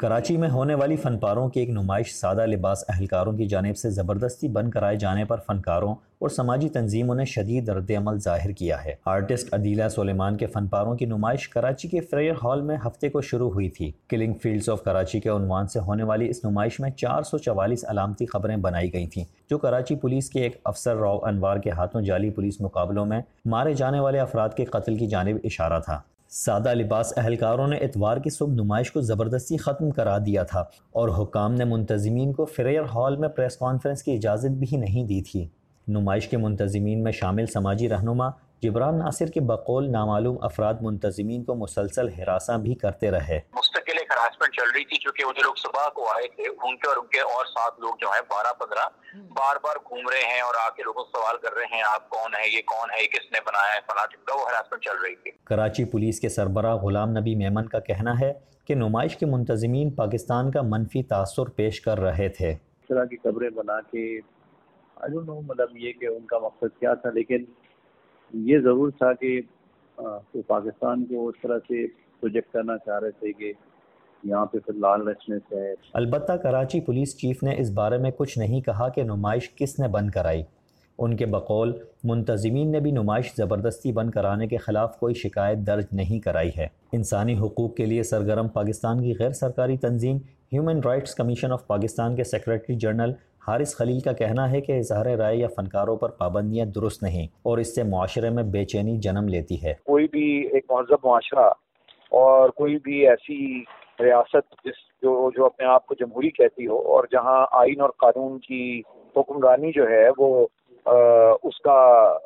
کراچی میں ہونے والی فنپاروں کی ایک نمائش سادہ لباس اہلکاروں کی جانب سے زبردستی بند کرائے جانے پر فنکاروں اور سماجی تنظیموں نے شدید رد عمل ظاہر کیا ہے۔ آرٹسٹ عدیلہ سلیمان کے فنپاروں کی نمائش کراچی کے فریئر ہال میں ہفتے کو شروع ہوئی تھی۔ کلنگ فیلڈز آف کراچی کے عنوان سے ہونے والی اس نمائش میں 444 علامتی خبریں بنائی گئی تھیں، جو کراچی پولیس کے ایک افسر راؤ انوار کے ہاتھوں جعلی پولیس مقابلوں میں مارے جانے والے افراد کے قتل کی جانب اشارہ تھا۔ سادہ لباس اہلکاروں نے اتوار کی صبح نمائش کو زبردستی ختم کرا دیا تھا اور حکام نے منتظمین کو فریئر ہال میں پریس کانفرنس کی اجازت بھی نہیں دی تھی۔ نمائش کے منتظمین میں شامل سماجی رہنما جبران ناصر کے بقول نامعلوم افراد منتظمین کو مسلسل ہراساں بھی کرتے رہے۔ مستقل ایک ہراسمنٹ چل رہی تھی، چونکہ وہ جو لوگ صبح کو آئے تھے ان کے اور 7 لوگ جو ہیں 12-15 بار بار گھوم رہے ہیں اور آ کے لوگوں سے سوال کر رہے ہیں آپ کون ہے، یہ کون ہے، یہ کس نے بنایا ہے، فلاں ٹھمکا، وہ ہراسمنٹ چل رہی تھی۔ کراچی پولیس کے سربراہ غلام نبی میمن کا کہنا ہے کہ نمائش کے منتظمین پاکستان کا منفی تاثر پیش کر رہے تھے۔ اس طرح کی خبریں بنا کے مطلب یہ کہ ان کا مقصد کیا تھا، لیکن یہ ضرور تھا کہ وہ پاکستان کو اس طرح سے پروجیکٹ کرنا چاہ رہے تھے کہ یہاں پہ پھر لال رچنے سے۔ البتہ کراچی پولیس چیف نے اس بارے میں کچھ نہیں کہا کہ نمائش کس نے بند کرائی۔ ان کے بقول منتظمین نے بھی نمائش زبردستی بند کرانے کے خلاف کوئی شکایت درج نہیں کرائی ہے۔ انسانی حقوق کے لیے سرگرم پاکستان کی غیر سرکاری تنظیم human rights commission of Pakistan کے سیکریٹری جنرل حارث خلیل کا کہنا ہے کہ اظہار رائے یا فنکاروں پر پابندیاں درست نہیں اور اس سے معاشرے میں بے چینی جنم لیتی ہے۔ کوئی بھی ایک مہذب معاشرہ اور کوئی بھی ایسی ریاست جو اپنے آپ کو جمہوری کہتی ہو اور جہاں آئین اور قانون کی حکمرانی جو ہے وہ اس کا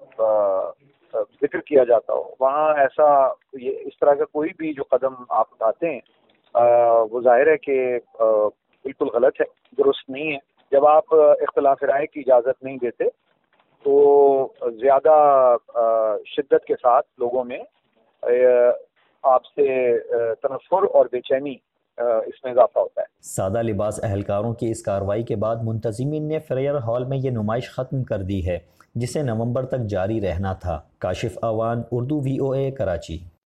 ذکر کیا جاتا ہو، وہاں اس طرح کا کوئی بھی جو قدم آپ اٹھاتے ہیں وہ ظاہر ہے کہ بالکل غلط ہے، درست نہیں ہے۔ جب آپ اختلاف رائے کی اجازت نہیں دیتے تو زیادہ شدت کے ساتھ لوگوں میں آپ سے تنفر اور بے چینی اس میں اضافہ ہوتا ہے۔ سادہ لباس اہلکاروں کی اس کارروائی کے بعد منتظمین نے فریئر ہال میں یہ نمائش ختم کر دی ہے، جسے نومبر تک جاری رہنا تھا۔ کاشف آوان، اردو VOA، کراچی۔